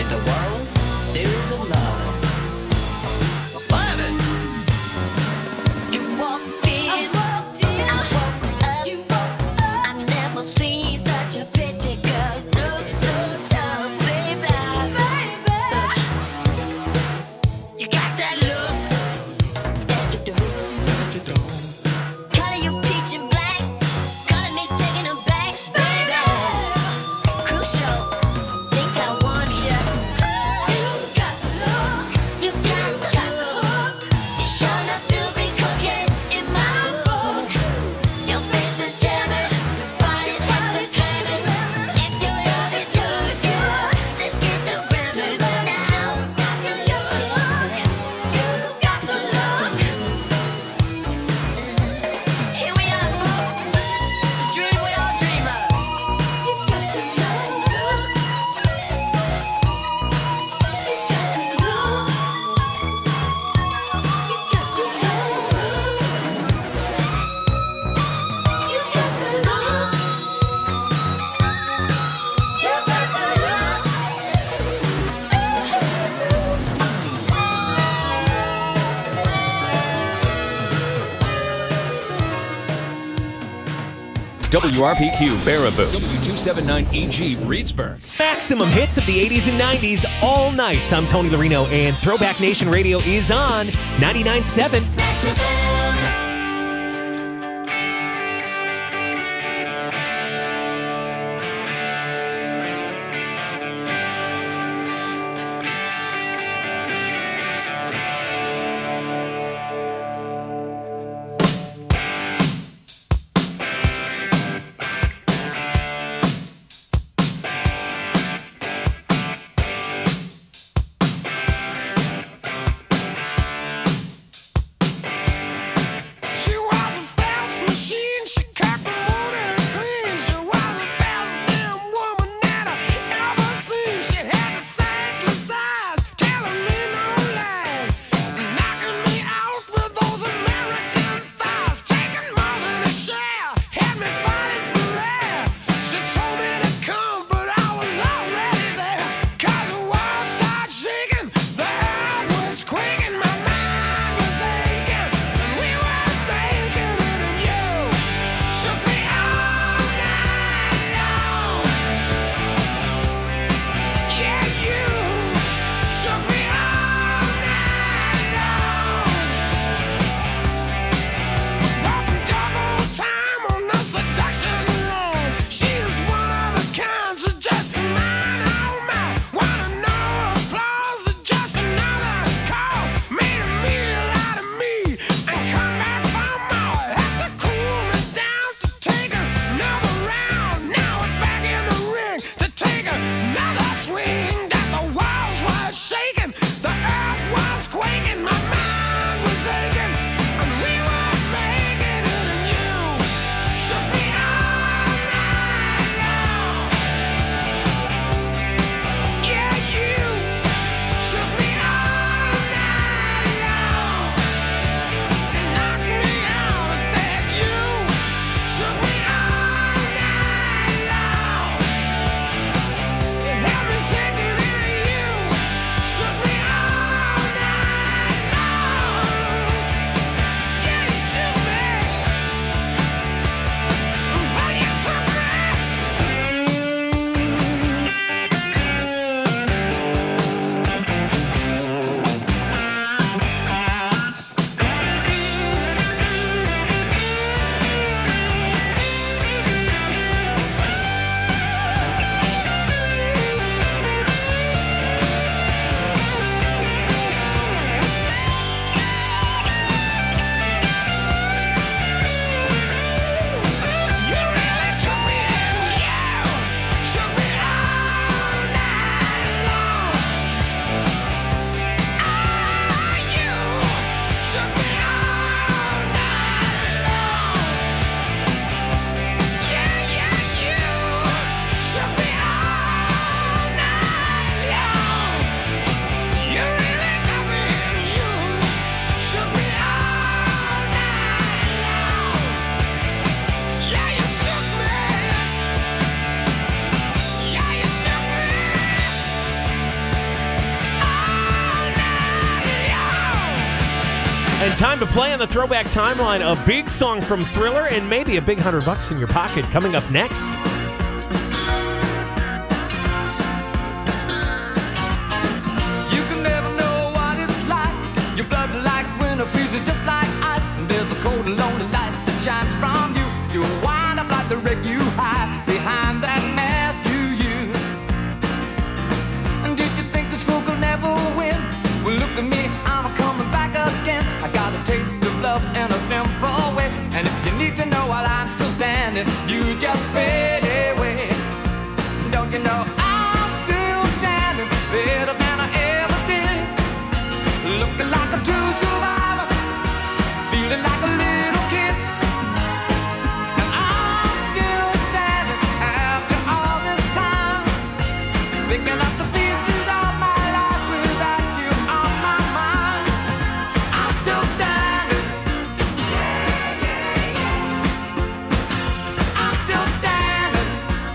the world, series of love. Love it! You walked in, I woke up. You woke up. I never seen such a pretty girl look so tough, baby. You got that look, yes you do. Color you peach and black, color me taking them back, baby. Crucial, think I want you. You got the look, you got the hook. You sure enough to be cooking in my book. Your face is jamming, body's hot as slamming. If your love is good, let's get to ramming now. You got the look. Here we are, folks. The dream we all dream of. You got the look. WRPQ Baraboo. W279EG Reedsburg. Maximum hits of the 80s and 90s all night. I'm Tony Larino, and Throwback Nation Radio is on 99.7. And time to play on the Throwback Timeline. A big song from Thriller and maybe a big $100 in your pocket coming up next. You can never know what it's like. Your blood like winter freezes just like ice. And there's a cold and lonely light that shines from you. You wind up like the wreck you hide behind that mask you use. And did you think this fool could never win? Well, look at me, I'm coming back again. I got a taste of love in a simple way. And if you need to know while I'm still standing, you just fade away. Don't you know I'm still standing better than I ever did? Looking like a true survivor, feeling like a little kid. And I'm still standing after all this time, picking up the pieces of my life without you on my mind. I'm still standing. I'm still standing.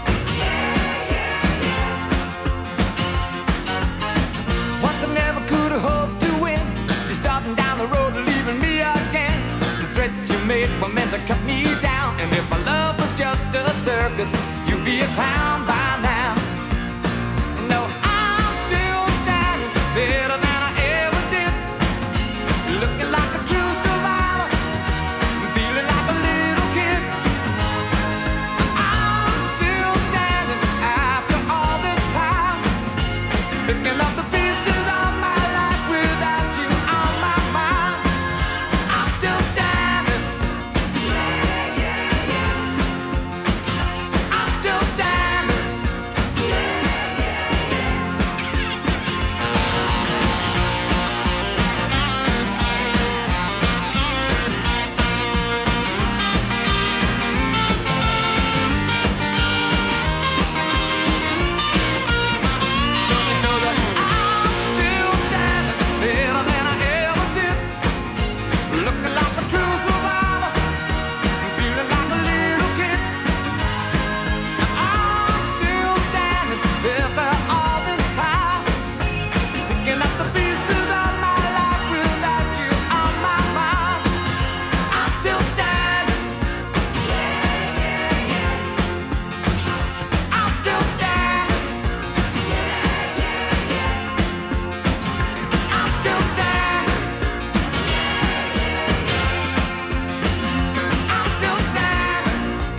Once I never could have hoped to win. You're starting down the road, leaving me again. The threats you made were meant to cut me down. And if our love was just a circus, you'd be a clown by now. No, I'm still standing better than I ever did. Looking like a true survivor, feeling like a little kid. I'm still standing after all this time, picking up the pieces of my life without you on my mind. I'm still standing. I'm still standing. Know that I'm still standing better than I ever did. Looking like a true survivor, feeling like a little kid. I'm still standing after all this time, picking up the pieces of my life without you on my mind. I'm still standing. I'm still standing. I'm still standing. I'm still standing.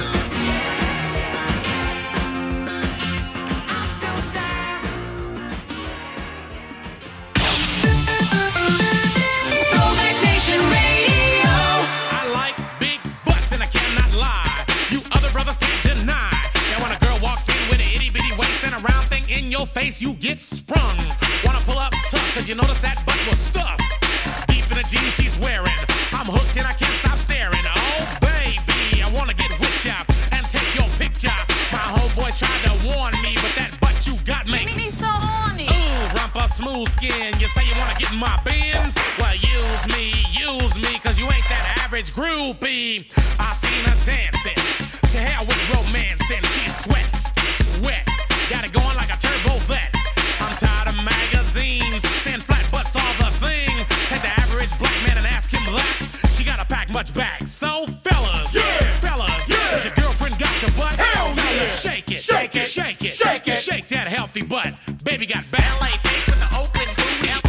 Throwback Nation Radio. I like big butts and I cannot lie. You other brothers can't deny. Now when a girl walks in with an itty bitty waist and a round thing in your face, you get sprung. Wanna pull up tough, cause you notice that butt was stuffed deep in the jeans she's wearing. I'm hooked and I can't stop staring. Oh baby, I wanna get with ya and take your picture. My homeboys tried to warn me, but that butt you got makes Me so horny. ooh, rumpa smooth skin. You say you wanna get in my bins? Well, use me, cause you ain't that average groupie. I seen her dancing, to hell with romancing. She's sweat, wet, got it going like a turbo vet. I'm tired of magazines, saying flat butts all the thing. Take the average black man and ask him that. She gotta pack much back. So fellas, has your girlfriend got your butt? Hell Tell her shake it, shake it, shake it, shake it, shake that healthy butt. Baby got ballet feet with the open booty.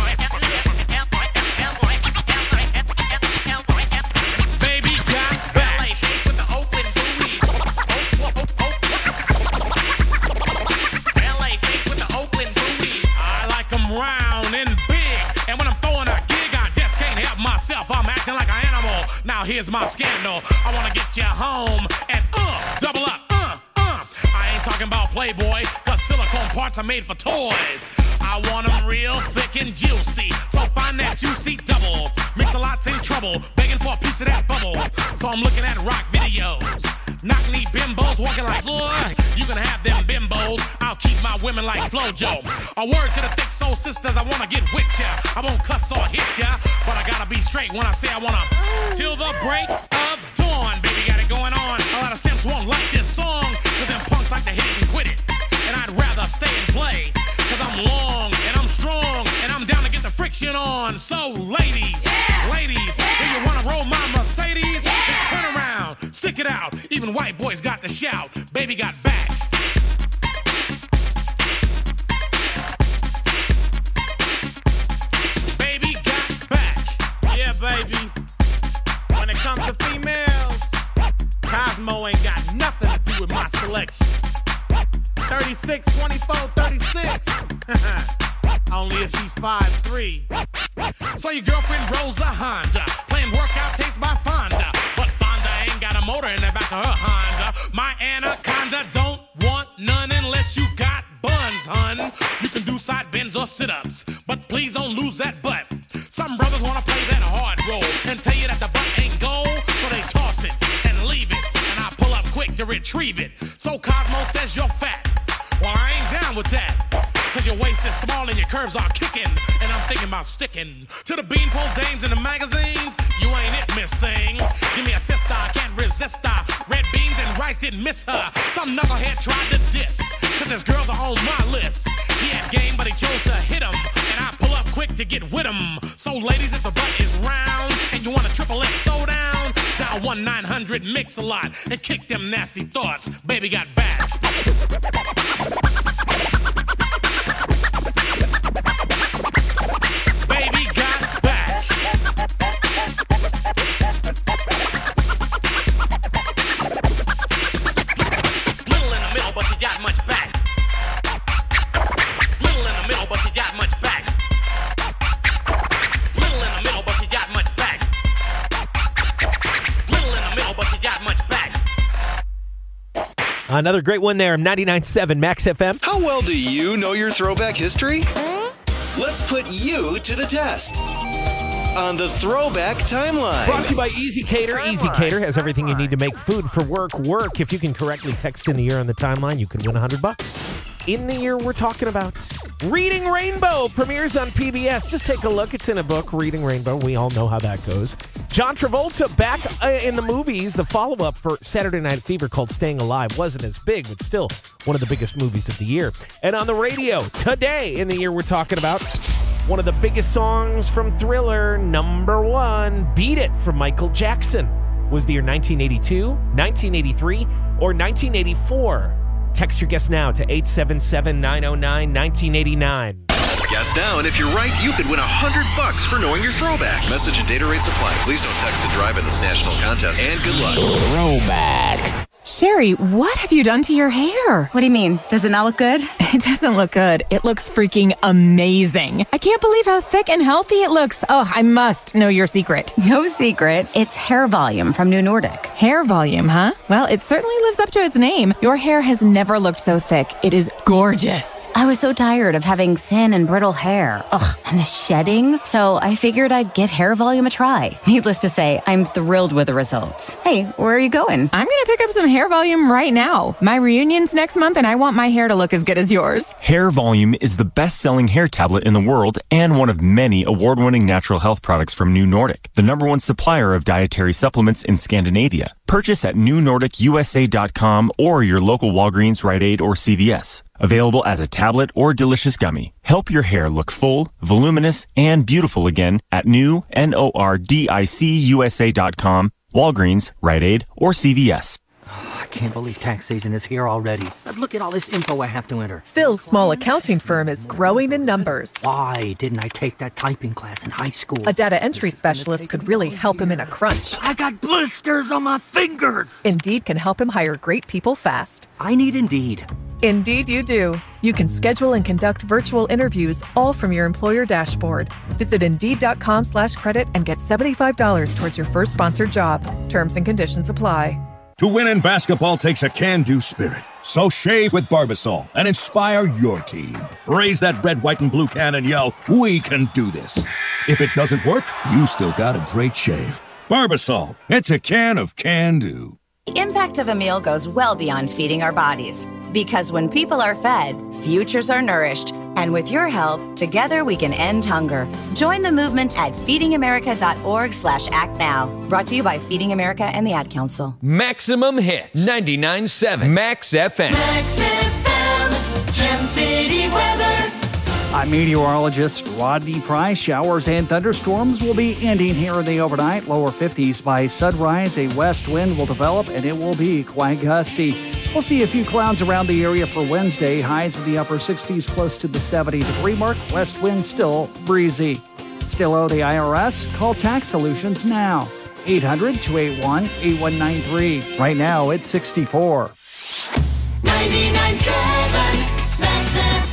Baby got ballet feet with the open booty. Ballet feet with the open booty. I like 'em round and big, and when I'm throwing a gig, I just can't help myself. I'm acting like an animal. Now here's my scandal. I wanna get you home and double up. I ain't talking about Playboy, cause silicone parts are made for toys. I want them real thick and juicy, so find that juicy double. Mix-a-lot's in trouble, begging for a piece of that bubble. So I'm looking at rock videos, knock-knee bimbos walking like you can have them bimbos, I'll keep my women like Flojo. A word to the thick soul sisters, I wanna get with ya. I won't cuss or hit ya, but I gotta be straight when I say I wanna. Till the break of dawn, baby, got it going on. A lot of simps won't like this song, cause them punks like to hit it and quit it. And I'd rather stay and play, cause I'm long and I'm strong, and I'm down to get the friction on. So ladies, Even white boys got to shout, baby got back. Baby got back. Yeah, baby. When it comes to females, Cosmo ain't got nothing to do with my selection. 36, 24, 36. Only if she's 5'3". So your girlfriend rolls a Honda, playing workout tapes by Fonda. But Fonda ain't got a motor in the back of her Honda. My Anaconda don't want none unless you got buns, hun. You can do side bends or sit-ups, but please don't lose that butt. Some brothers wanna play that hard role and tell you that the butt ain't gold, so they toss it and leave it, and I pull up quick to retrieve it. So Cosmo says you're fat. Well, I ain't down with that, cause your waist is small and your curves are kicking, and I'm thinking about sticking to the beanpole dames in the magazines. You ain't it, miss thing. Give me a sister, I can't resist her. Red beans and rice didn't miss her. Some knucklehead tried to diss, cause his girls are on my list. He had game, but he chose to hit him, and I pull up quick to get with him. So ladies, if the butt is round and you want a XXX throwdown, dial 1-900-MIX-A-LOT and kick them nasty thoughts. Baby got back. Baby got back. Little in the middle, but she got much back. Little in the middle, but she got much back. Little in the middle, but she got much back. Little in the middle, but she got much back. Another great one there, 99.7 Max FM. How well do you know your throwback history? Let's put you to the test on the Throwback Timeline. Brought to you by Easy Cater. Easy Cater has everything you need to make food for work work. If you can correctly text in the year on the timeline, you can win $100. In the year we're talking about, Reading Rainbow premieres on PBS. Just take a look. It's in a book, Reading Rainbow. We all know how that goes. John Travolta back in the movies. The follow-up for Saturday Night Fever called Staying Alive wasn't as big, but still one of the biggest movies of the year. And on the radio today in the year we're talking about, one of the biggest songs from Thriller, #1, Beat It from Michael Jackson. Was the year 1982, 1983, or 1984? Text your guess now to 877-909-1989. Guess now, and if you're right, you could win $100 for knowing your throwback. Message and data rates apply. Please don't text to drive in this national contest, and good luck. Throwback. Sherry, what have you done to your hair? What do you mean? Does it not look good? It doesn't look good. It looks freaking amazing. I can't believe how thick and healthy it looks. Oh, I must know your secret. No secret. It's Hair Volume from New Nordic. Hair volume, huh? Well, it certainly lives up to its name. Your hair has never looked so thick. It is gorgeous. I was so tired of having thin and brittle hair. Ugh, and the shedding. So I figured I'd give Hair Volume a try. Needless to say, I'm thrilled with the results. Hey, where are you going? I'm going to pick up some Hair Volume right now. My reunion's next month, and I want my hair to look as good as yours. Hair Volume is the best-selling hair tablet in the world and one of many award-winning natural health products from New Nordic, the #1 supplier of dietary supplements in Scandinavia. Purchase at newnordicusa.com or your local Walgreens, Rite Aid, or CVS. Available as a tablet or delicious gummy. Help your hair look full, voluminous, and beautiful again at newnordicusa.com, Walgreens, Rite Aid, or CVS. I can't believe tax season is here already. Look at all this info I have to enter. Phil's small accounting firm is growing in numbers. Why didn't I take that typing class in high school? A data entry specialist could really help him in a crunch. I got blisters on my fingers. Indeed can help him hire great people fast. I need Indeed. Indeed you do. You can schedule and conduct virtual interviews all from your employer dashboard. Visit Indeed.com/credit and get $75 towards your first sponsored job. Terms and conditions apply. To win in basketball takes a can-do spirit. So shave with Barbasol and inspire your team. Raise that red, white, and blue can and yell, "We can do this." If it doesn't work, you still got a great shave. Barbasol, it's a can of can-do. The impact of a meal goes well beyond feeding our bodies. Because when people are fed, futures are nourished. And with your help, together we can end hunger. Join the movement at feedingamerica.org/actnow. Brought to you by Feeding America and the Ad Council. Maximum hits. 99.7 Max FM. Max FM, Gem City weather. Meteorologist Rodney Price. Showers and thunderstorms will be ending here in the overnight. Lower 50s by sunrise. A west wind will develop and it will be quite gusty. We'll see a few clouds around the area for Wednesday. Highs in the upper 60s close to the 70-degree mark. West wind still breezy. Still owe the IRS? Call Tax Solutions now. 800-281-8193. Right now, it's 64. 99.7 That's FM.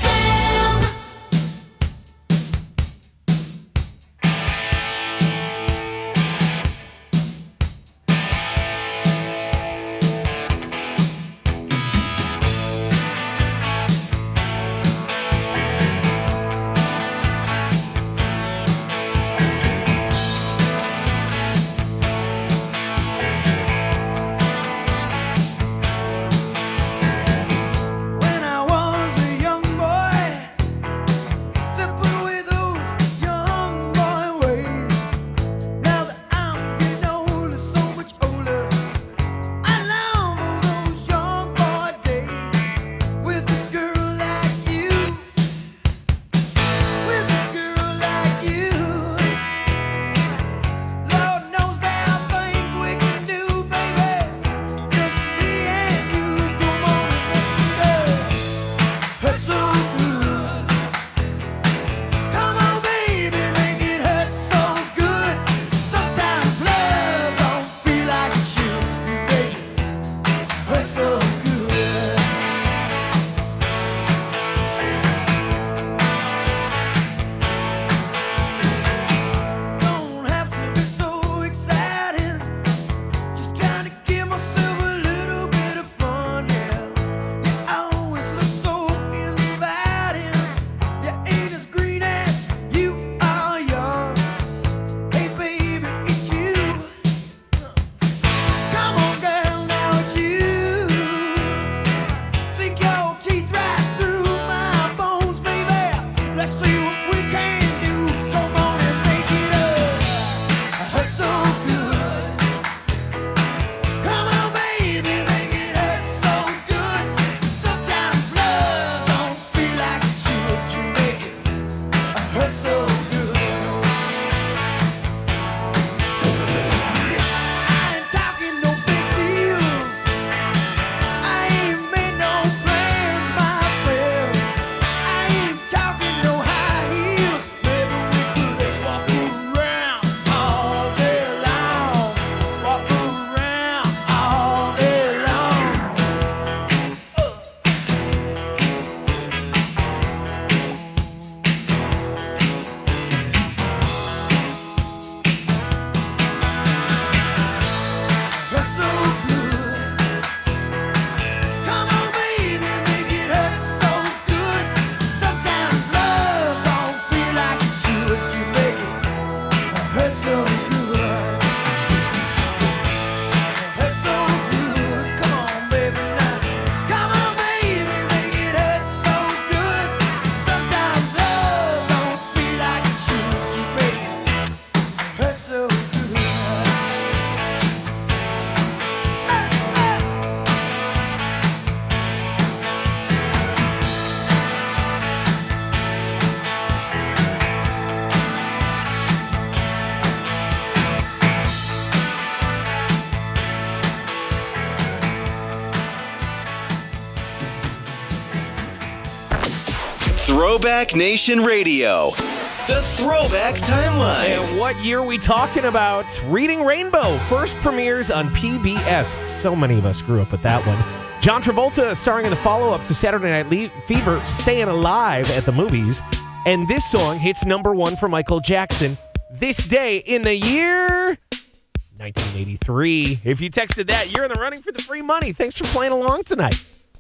When I was a young boy, zipping with those young boy ways. Now that I'm getting older, so much older, I long for those young boy days with a girl like you, with a girl like you. Lord knows there are things we can do, baby, just me and you. Come on and make it up. Hurt so good. Come on, baby, make it hurt so good. Sometimes love don't feel like it should. Make it hurt so good. Don't have to be so exciting. Just trying to give myself a little bit of fun, yeah. You always look so inviting. You ain't as green as you are young. Hey, baby, it's you. Come on, girl, now it's you. Sink your teeth right through my bones, baby. Let's see what we can do. Come on and make it up. Hurt so good. Come on, baby, make it hurt so good. Sometimes love don't feel like it should. You make it hurt so good. I ain't talking no big deals. I ain't made no plans myself. I ain't talking no high heels. Maybe we could walk around all day long. Walk around all day long. Hurt so good. Come on, baby, make it hurt so good. Sometimes love don't feel like it should. You make it hurt so good. Hurt so good. Come on, baby, now. Come on, baby, make it hurt so good. Sometimes love don't feel like it should. You make it hurt so good. Throwback Nation Radio. The Throwback Timeline. And what year we talking about? Reading Rainbow first premieres on PBS. So many of us grew up with that one. John Travolta starring in the follow-up to Saturday Night Fever, Staying Alive at the movies. And this song hits #1 for Michael Jackson this day in the year 1983. If you texted that, you're in the running for the free money. Thanks for playing along tonight.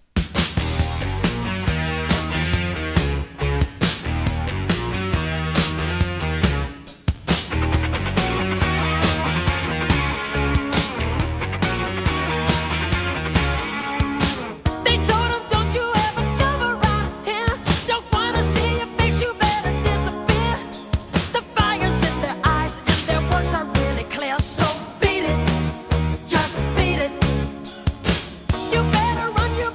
They told him, don't you ever come around here. Don't wanna see your face, you better disappear. The fire's in their eyes and their words are really clear. So beat it, just beat it. You better run, you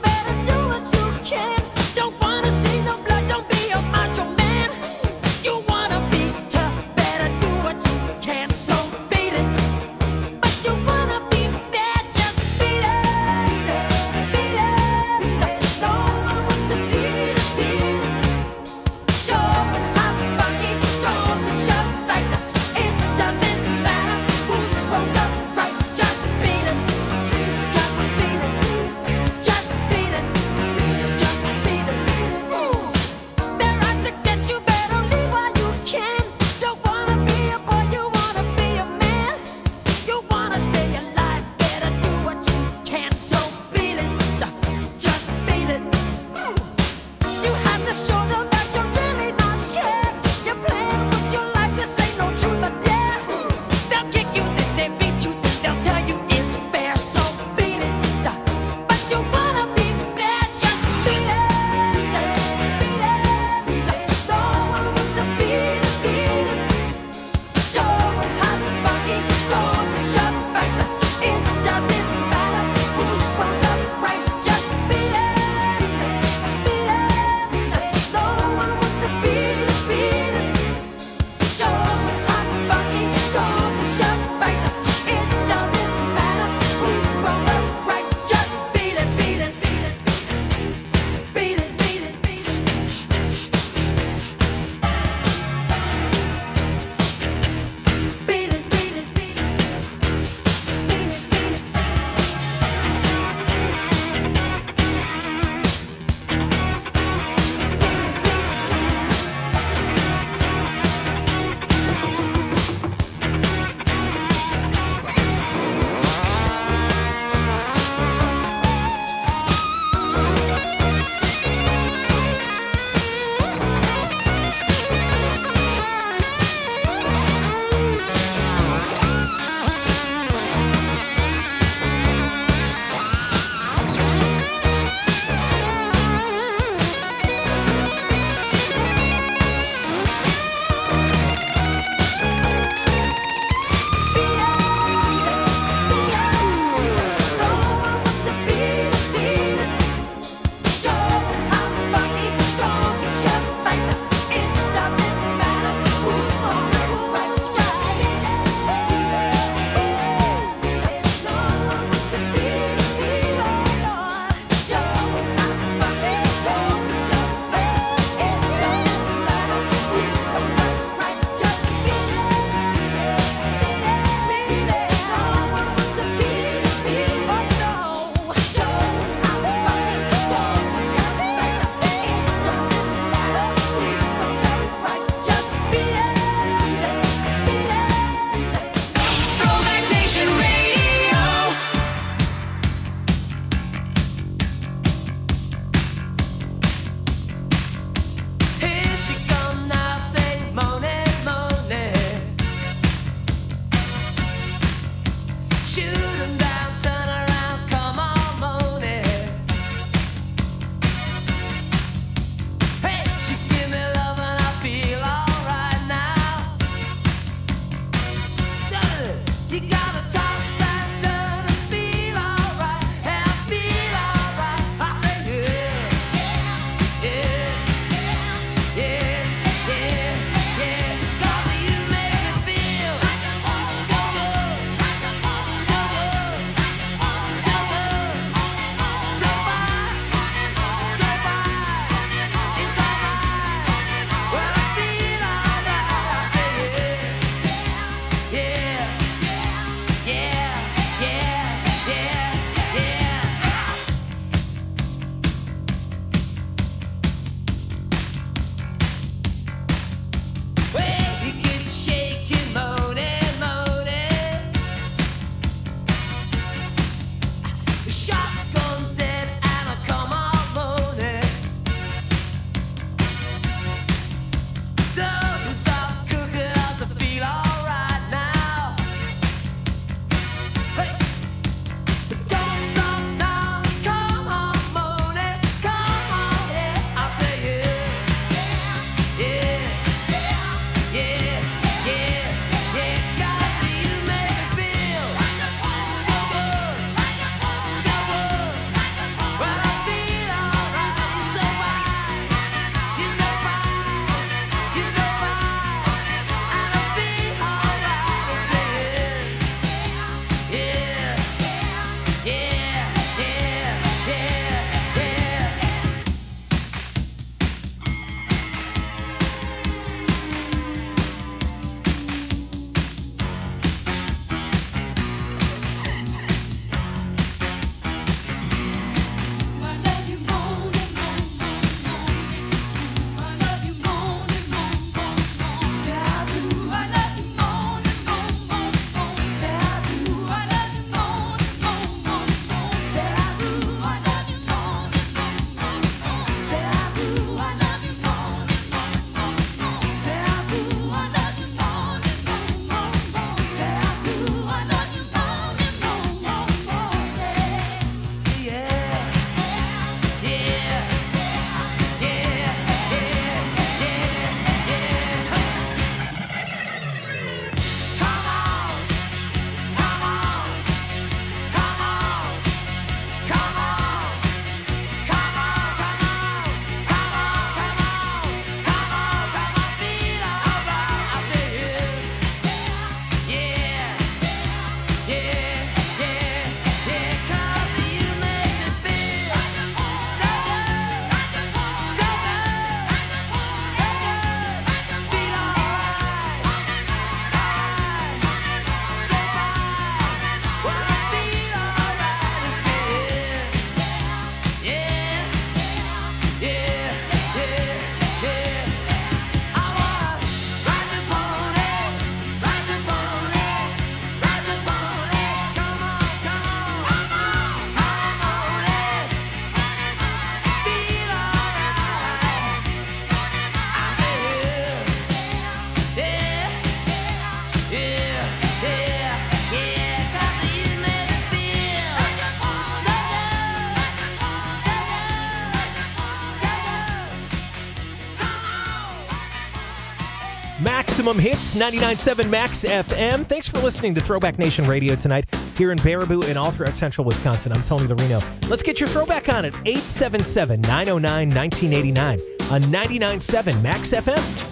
Maximum Hits, 99.7 Max FM. Thanks for listening to Throwback Nation Radio tonight here in Baraboo and all throughout central Wisconsin. I'm Tony Lorino. Let's get your throwback on at 877-909-1989 on 99.7 Max FM.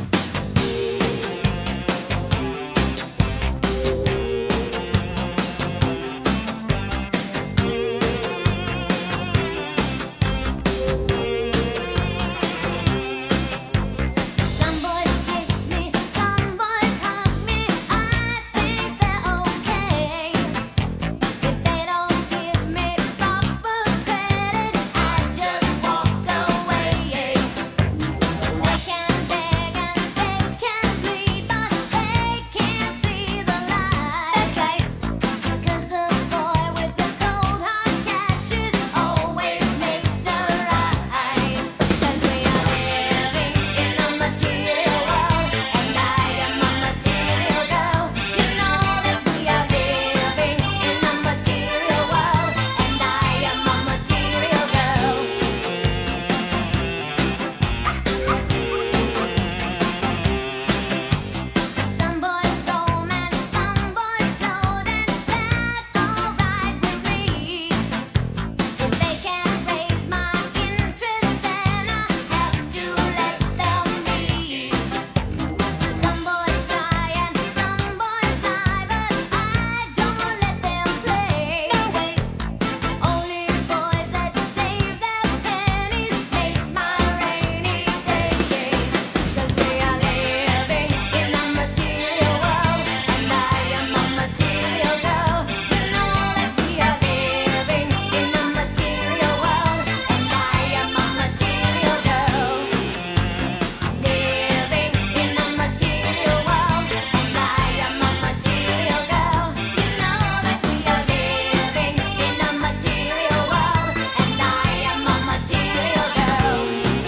Some boys kiss me, some boys hug me. I think they're okay. If they don't give me proper credit, I just walk away. They can beg and they can plead, but they can't see the light. That's right, 'cause the boy with the cold hard cash is always Mr. Right. 'Cause we are living in a material world, and I am a material girl. You know that we are living in a material world, and I am a material girl. Some boys romance, some boys float, and that's alright with me. If they can't raise my interest, then I have to let them be. Some boys try and some boys lie, but I don't let them play. No way. Only boys that save their pennies make my rainy day. 'Cause we are living in a material world, and I am a material girl. You know that we are living in a material world, and I am a material girl. Living in a material world, and I am a material girl. You know that we are living in a material world, and I am a material girl.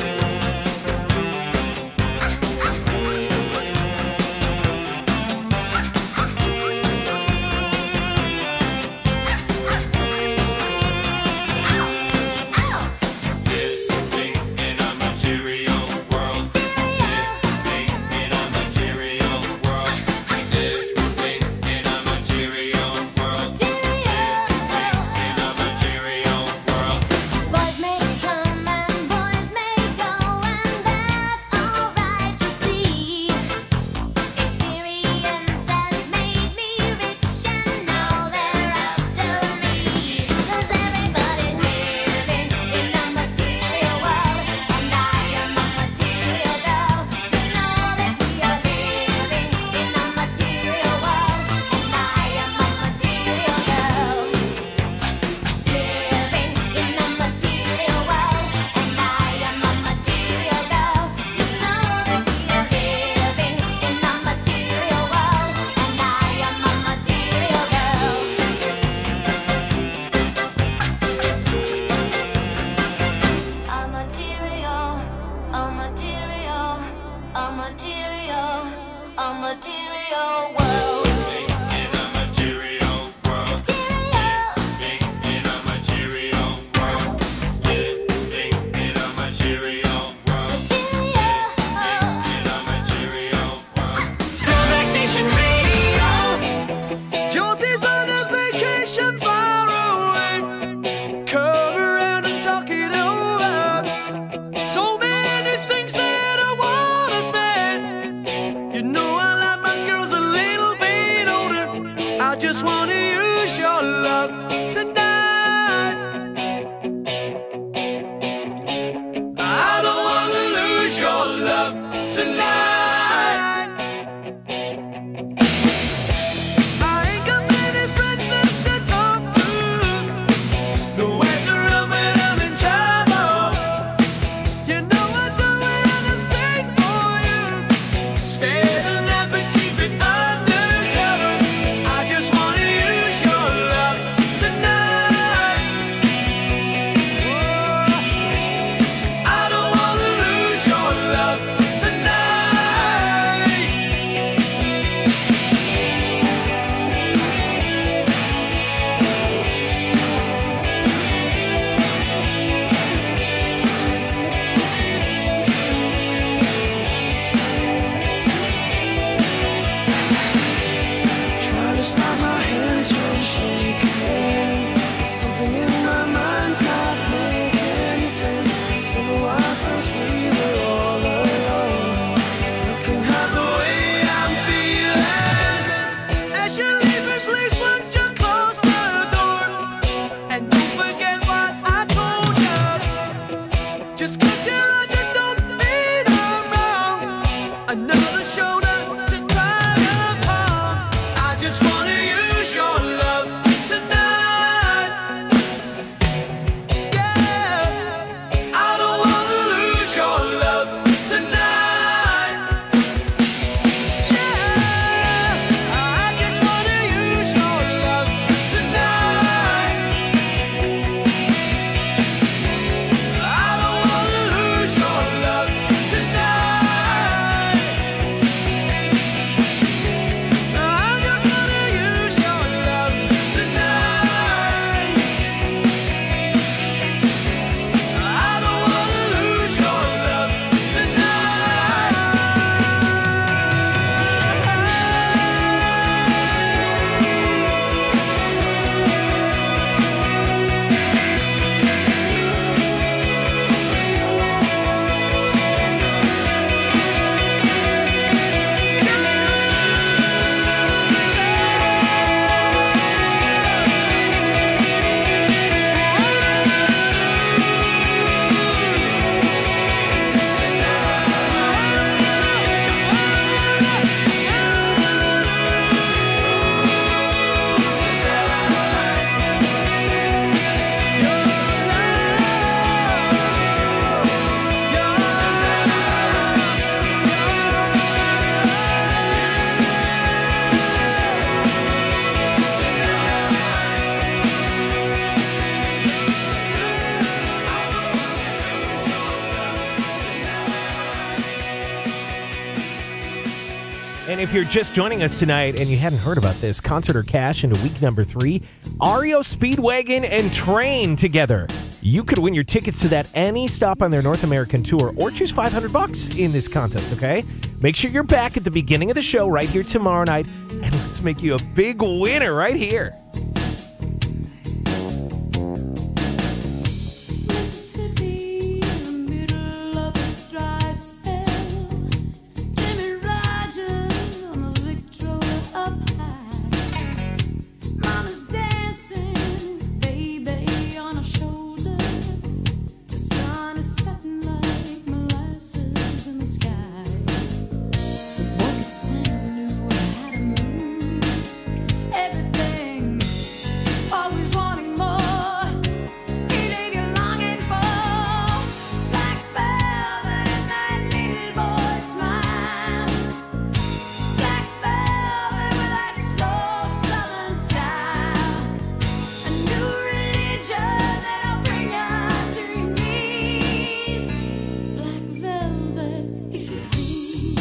Boys may come and boys may go, and that's alright, you see. Experience has made me rich, and now they're after me. 'Cause everybody's living in a material world, and I am a material girl. You know that we are living in a material world, and I am a material girl. Living in a material world, and I am a material girl. You know that we are living in a material world, and I am a material girl. A material world. Throwback Nation Radio. Josie's on his vacation far away. Come around and talk it over. So many things that I wanna say. You know I like my girls a little bit older. I just wanna use your love tonight. I don't wanna lose your love tonight. I ain't got many friends left to talk to. No ways around when I'm in trouble. You know I'd do anything for you. Stay the night but keep it undercover. I just wanna use your love tonight. I don't wanna lose your love tonight. And if you're just joining us tonight and you hadn't heard about this, Concert or Cash into week number 3, REO Speedwagon and Train together. You could win your tickets to that any stop on their North American tour or choose $500 in this contest, okay? Make sure you're back at the beginning of the show right here tomorrow night, and let's make you a big winner right here. Mississippi, in the middle of a dry spell. Jimmy Rogers on the Victrola up high. Mama's dancing with baby on her shoulder. The sun is setting like molasses in the sky. What could Santa knew how to move everything? Always wanting more. He leave you longing for black velvet and that little boy smile. Black velvet with that slow southern style. A new religion that'll bring you to your knees. Black velvet, if you please.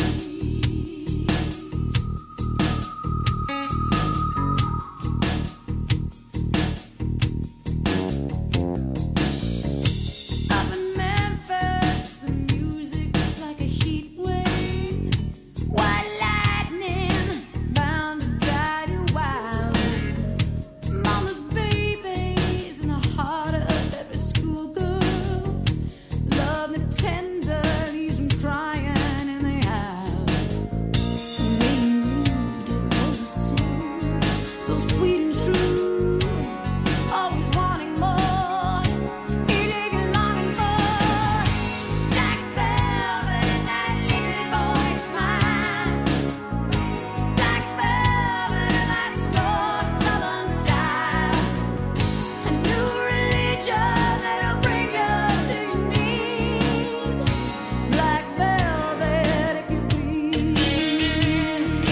Up in Memphis, the music's like a heat wave. White lightning bound to drive you wild. Mama's babies in the heart of every schoolgirl. Love me tender, leaves me crying in the aisle. The way you moved, it was a song, so sweet and true. Always wanting more. He leave you longing for black velvet and that little boy smile. Black velvet and that slow southern style. A new religion that'll bring you to your knees. Black velvet, if you please.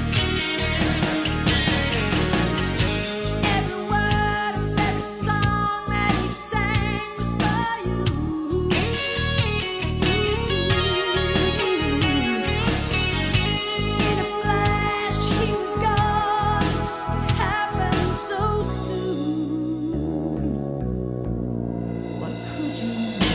Every word of every song that he sang was for you. In a flash, he was gone. It happened so soon. What could you do?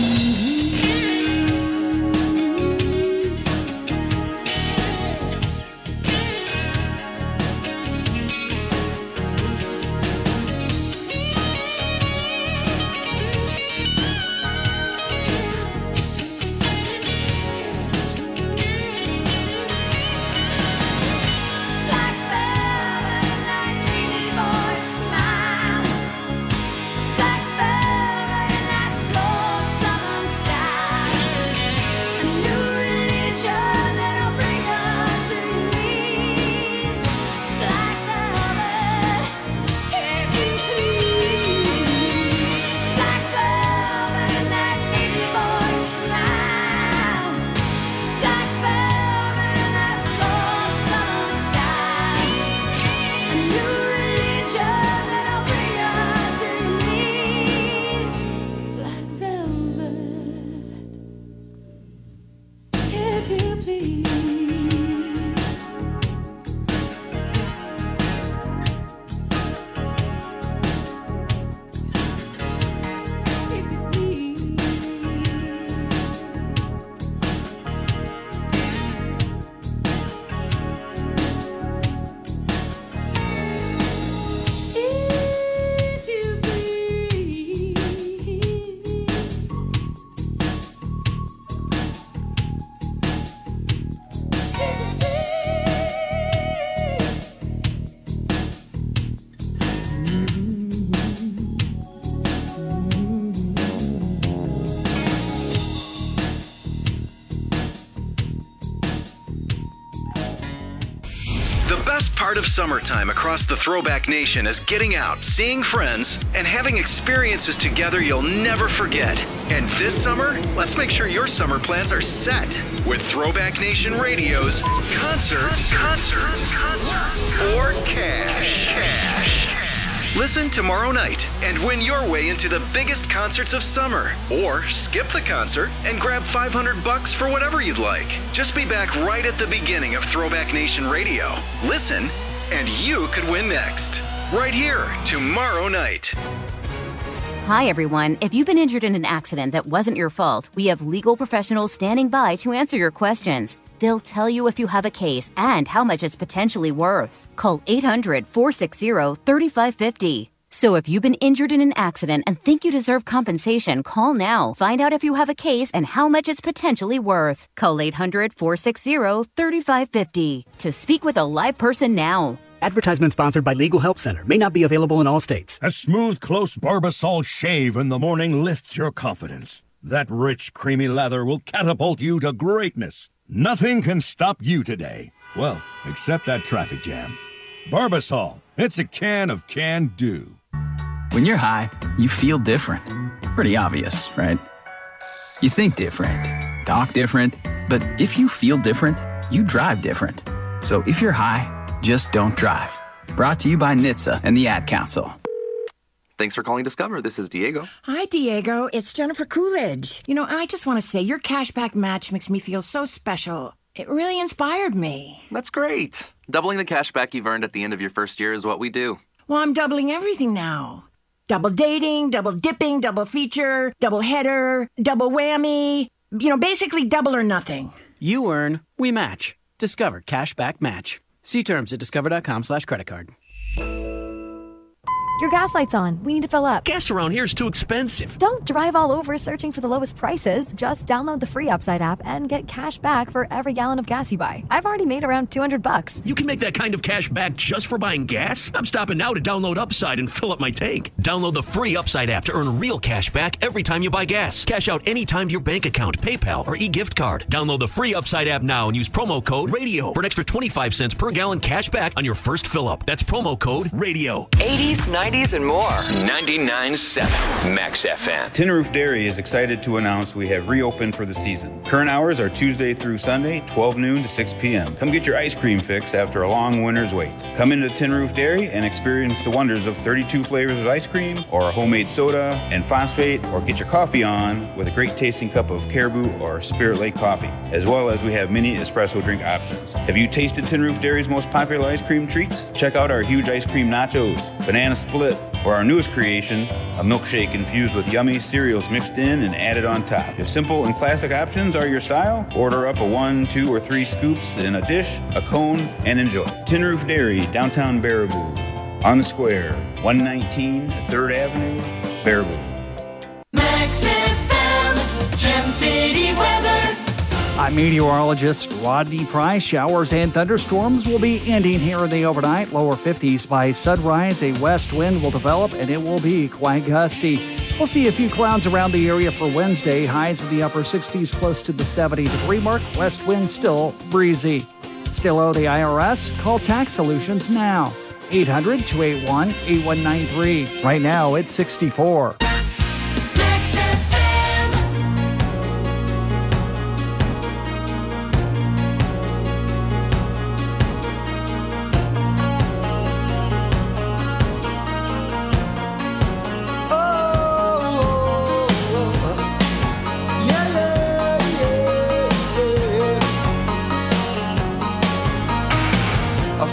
Black velvet and that little boy smile. Black velvet and that slow southern style. A new religion that'll bring you to your knees. Black velvet, if you please. Black velvet and that little boy smile. Black velvet and that slow southern style. A new religion that'll bring you to your knees. Black velvet, if you please. If you please. If you please. The best part of summertime across the Throwback Nation is getting out, seeing friends, and having experiences together you'll never forget. And this summer, let's make sure your summer plans are set with Throwback Nation Radio's Concert or Cash. Listen tomorrow night and win your way into the biggest concerts of summer. Or skip the concert and grab $500 for whatever you'd like. Just be back right at the beginning of Throwback Nation Radio. Listen, and you could win next. Right here, tomorrow night. Hi, everyone. If you've been injured in an accident that wasn't your fault, we have legal professionals standing by to answer your questions. They'll tell you if you have a case and how much it's potentially worth. Call 800-460-3550. So if you've been injured in an accident and think you deserve compensation, call now. Find out if you have a case and how much it's potentially worth. Call 800-460-3550 to speak with a live person now. Advertisement sponsored by Legal Help Center. May not be available in all states. A smooth, close Barbasol shave in the morning lifts your confidence. That rich, creamy lather will catapult you to greatness. Nothing can stop you today. Well, except that traffic jam. Barbasol. It's a can of can-do. When you're high, you feel different. Pretty obvious, right? You think different, talk different, but if you feel different, you drive different. So if you're high, just don't drive. Brought to you by NHTSA and the Ad Council. Thanks for calling Discover. This is Diego. Hi, Diego. It's Jennifer Coolidge. You know, I just want to say your cashback match makes me feel so special. It really inspired me. That's great. Doubling the cash back you've earned at the end of your first year is what we do. Well, I'm doubling everything now. Double dating, double dipping, double feature, double header, double whammy. You know, basically double or nothing. You earn, we match. Discover Cashback Match. See terms at discover.com/creditcard. Your gas light's on. We need to fill up. Gas around here is too expensive. Don't drive all over searching for the lowest prices. Just download the free Upside app and get cash back for every gallon of gas you buy. I've already made around $200. You can make that kind of cash back just for buying gas? I'm stopping now to download Upside and fill up my tank. Download the free Upside app to earn real cash back every time you buy gas. Cash out anytime to your bank account, PayPal, or e-gift card. Download the free Upside app now and use promo code RADIO for an extra 25 cents per gallon cash back on your first fill up. That's promo code RADIO. 80s, 90s, and more. 99.7 Max FM. Tin Roof Dairy is excited to announce we have reopened for the season. Current hours are Tuesday through Sunday, 12 noon to 6 p.m. Come get your ice cream fix after a long winter's wait. Come into Tin Roof Dairy and experience the wonders of 32 flavors of ice cream or a homemade soda and phosphate, or get your coffee on with a great tasting cup of Caribou or Spirit Lake coffee, as well as we have mini espresso drink options. Have you tasted Tin Roof Dairy's most popular ice cream treats? Check out our huge ice cream nachos, banana split, or our newest creation, a milkshake infused with yummy cereals mixed in and added on top. If simple and classic options are your style, order up a 1, 2, or 3 scoops in a dish, a cone, and enjoy. Tin Roof Dairy, downtown Baraboo. On the square, 119 3rd Avenue, Baraboo. Max FM, Gem City weather. I'm meteorologist Rodney Price. Showers and thunderstorms will be ending here in the overnight. Lower 50s by sunrise. A west wind will develop and it will be quite gusty. We'll see a few clouds around the area for Wednesday. Highs in the upper 60s, close to the 70-degree mark. West wind still breezy. Still owe the IRS? Call Tax Solutions now. 800-281-8193. Right now it's 64.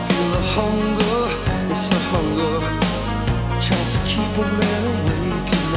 Hunger, it's a hunger, tries to keep a man awake at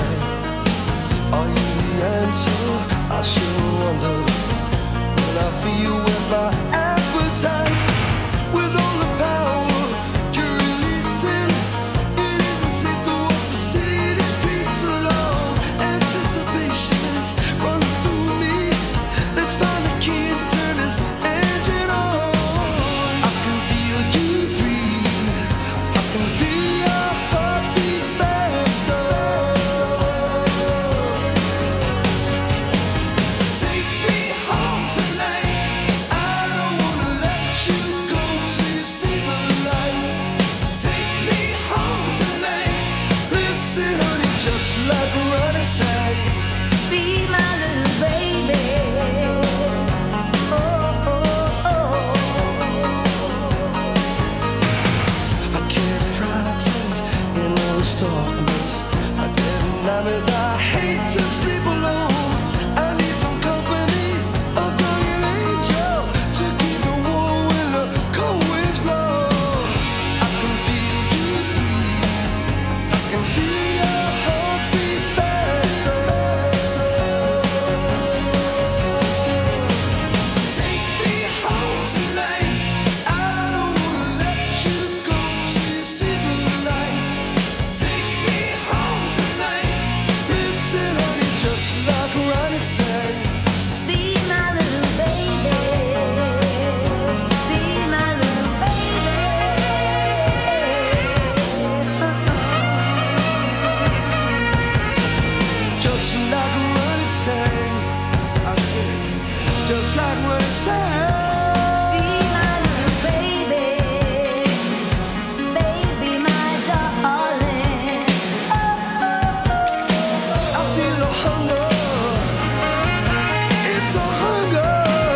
what it says. Be my little baby, baby, my darling. I feel a hunger, it's a hunger.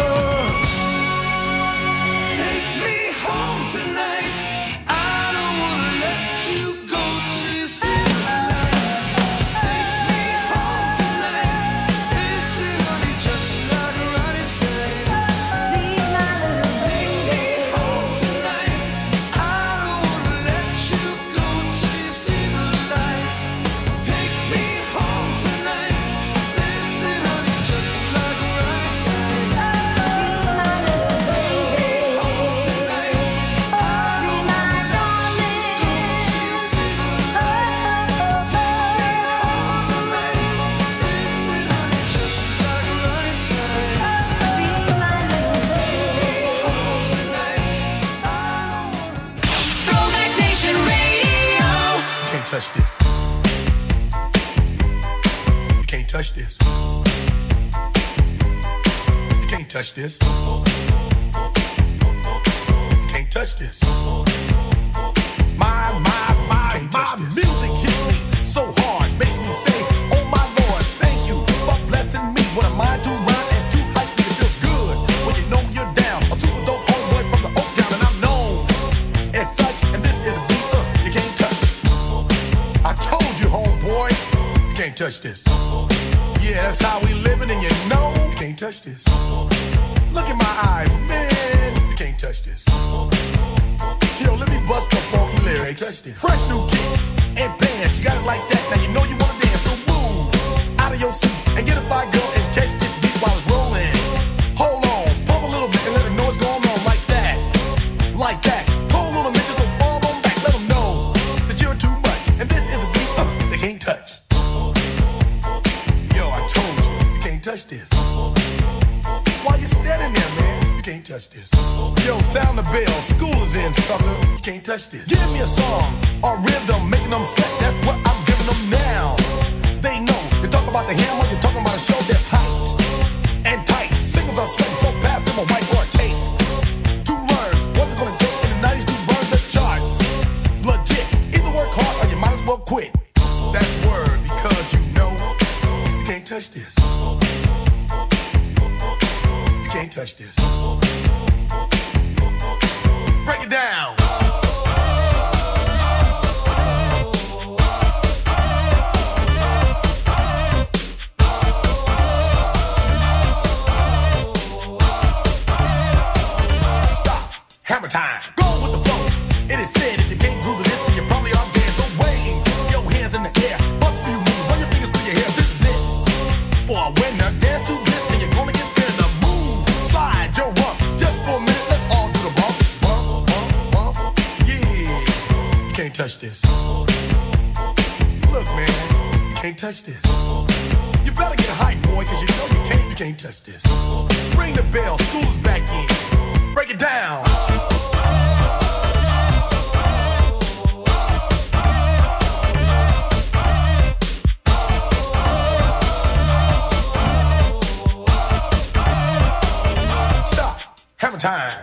Take me home tonight. I don't wanna let you go till you see the light. Take me home tonight. Listen, honey, just like Ronnie said. Be my little take me home tonight. I don't wanna let you go till you see the light. Take me home tonight. Listen, honey, just like Ronnie said. Be my little take me home tonight. I don't wanna let you go till you see the light. Take me home tonight. Listen, honey, just like Ronnie said. Be my little take me home tonight. Throwback Nation Radio. Can't touch this. You can't touch this. You can't touch this. You can't touch this. My music hits me so hard, makes me say, oh my Lord, thank you for blessing me. What a mind to rhyme and to hype me, it feels good when you know you're down. A super dope homeboy from the Oak Town, and I'm known as such. And this is a beat you can't touch. I told you, homeboy, you can't touch this. Yeah, that's how we living, and you know you can't touch this. Look in my eyes, man, you can't touch this. Yo, let me bust the funky lyrics. Fresh new kicks and bands, you got it like that. Now you know you wanna dance, so move out of your seat and get a fire girl and catch this beat while it's rolling. Hold on, pump a little bit and let them know what's going on like that, like that. Hold on a minute, just fall on back, let them know that you're too much, and this is a beat they can't touch. Yo, I told you, you can't touch this. Why you standing there, man? You can't touch this. Yo, sound the bell, school is in, sucker. You can't touch this. Give me a song or rhythm, making them sweat. That's what I'm giving them now. They know. You talk about the hammer, you're talking about a show that's hyped and tight. Singles are sweating so fast, them a white or a tape. To learn what's it gonna take in the 90s to burn the charts. Legit. Either work hard or you might as well quit. That's word, because you know you can't touch this. You can't touch this. Break it down. Stop. Hammer time. Go with the flow. It is said if you can't groove to this, then you probably are dead. So wave your hands in the air. Bust a few moves. Run your fingers through your hair. This is it. For a winner, dance to this, and you're gonna get there. Move, slide your rump. Just for a minute, let's all do the bump. Bump, bump, bump. Yeah. You can't touch this. Look, man, you can't touch this. You better get hype, boy, cause you know you can't touch this. Ring the bell, school's back in. Break it down. Stop. Hammer time.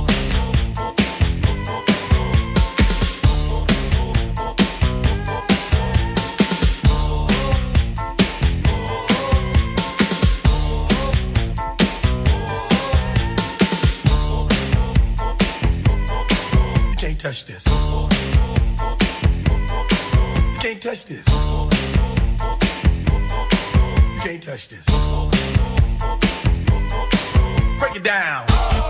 You can't touch this. You can't touch this. You can't touch this. Break it down.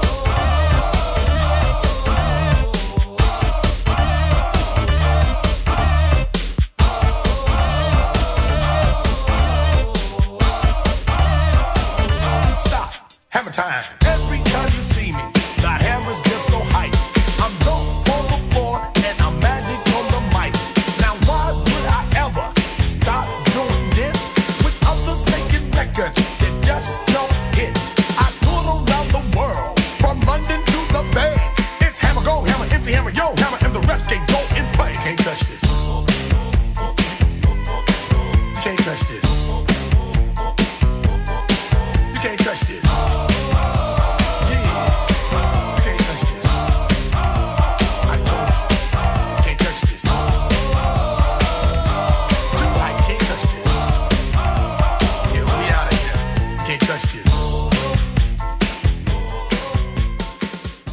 Stop. Hammer time. Every time you see me, the hammer's just so hype. I'm dope on the floor and I'm magic on the mic. Now why would I ever stop doing this with others making records that just don't hit? I tour around the world, from London to the Bay. It's hammer, go hammer, empty hammer, yo hammer, and the rest can go and play. You can't touch this. You can't touch this. You can't touch this.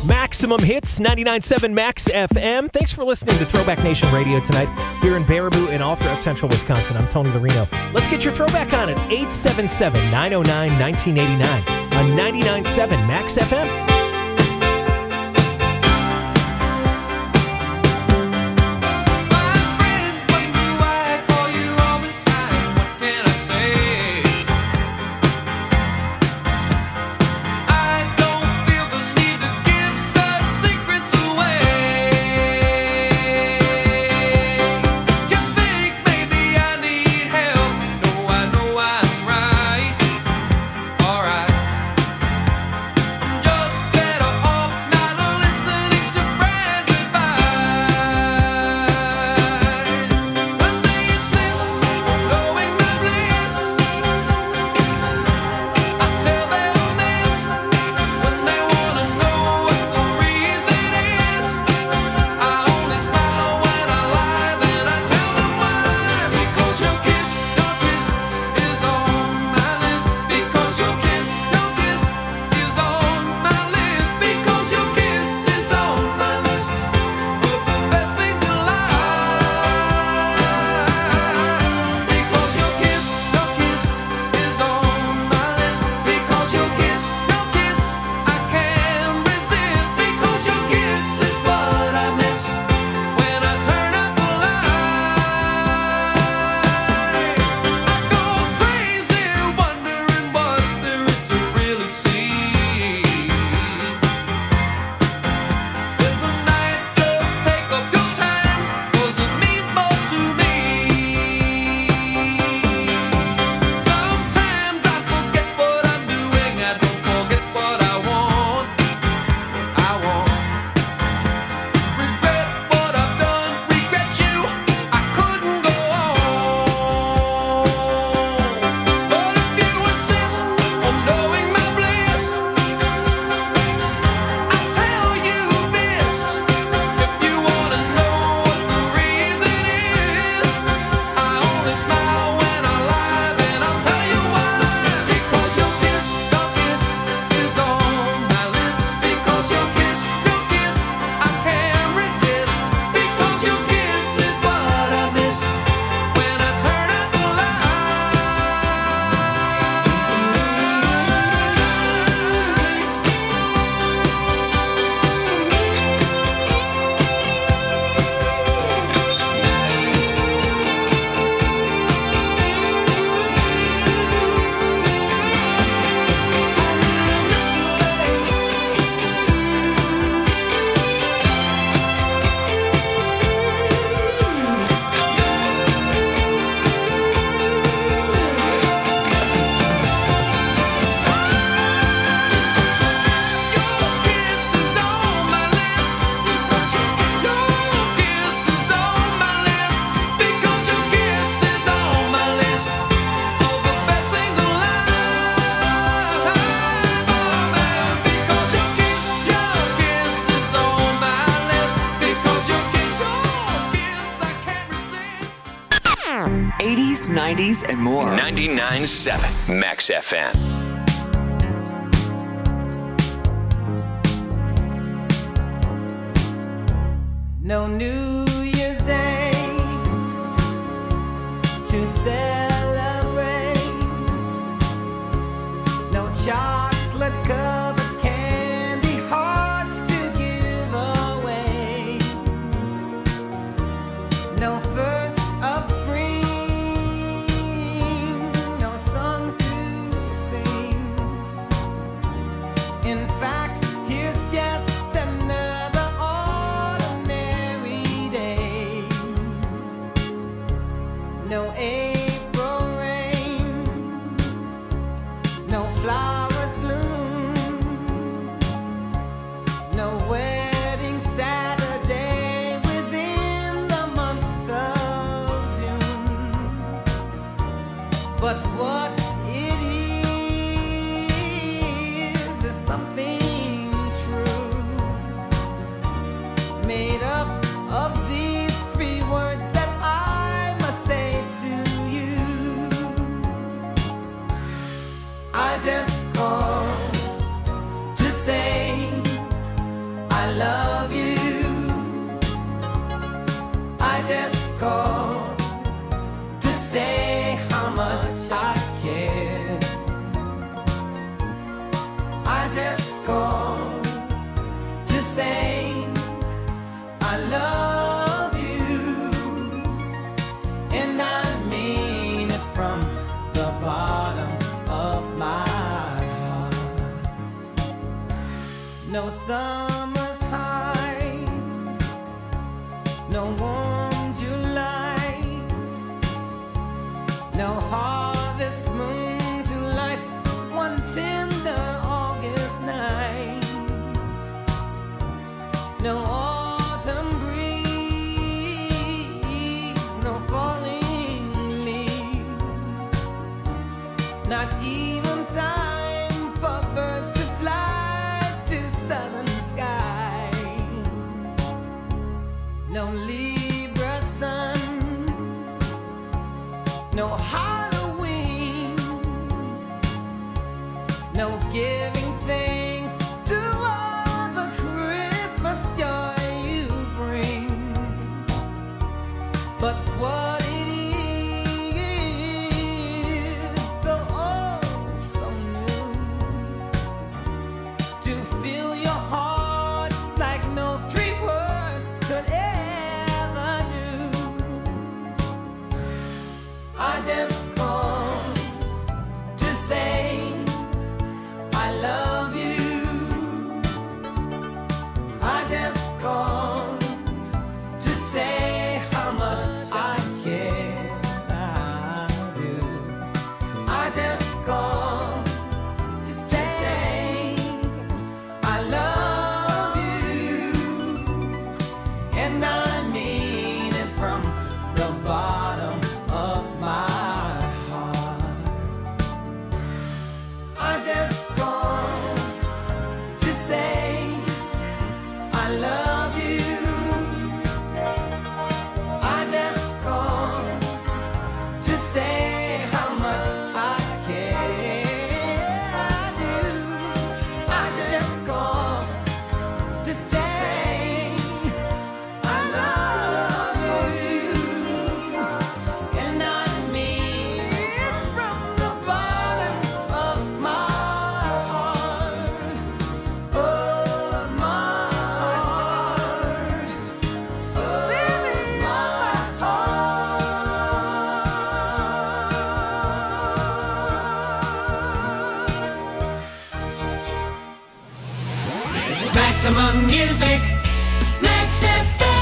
Maximum Hits, 99.7 Max FM. Thanks for listening to Throwback Nation Radio tonight here in Baraboo and all throughout central Wisconsin. I'm Tony Lorino. Let's get your throwback on at 877-909-1989 on 99.7 Max FM. And more. 99.7 Max FM. No New Year's Day to celebrate. No chocolate covered candy hearts to give away. No first of spring. In fact, here's just another ordinary day. No April rain, no flowers bloom, no wedding Saturday within the month of June. But what it is something called to say I love you, and I mean it from the bottom of my heart. No summer's high, no warm July, no harvest moon to light one tender August night, no autumn breeze, no falling leaves, not even time for birds to fly to southern skies, no Libra sun, no Halloween, no giving thanks to all the Christmas joy you bring. But what it is, though oh so new, to fill your heart like no three words could ever do. I just called to say I love you. I just called to say how much I care. I do. I just called to say I love you, and I mean it from the bottom of my heart. I just called to say I love you. I just called to say how much I care. I do. I just called to say I love you, and I mean it from the bottom of my heart, of my heart, of my Maximum music, Max FM.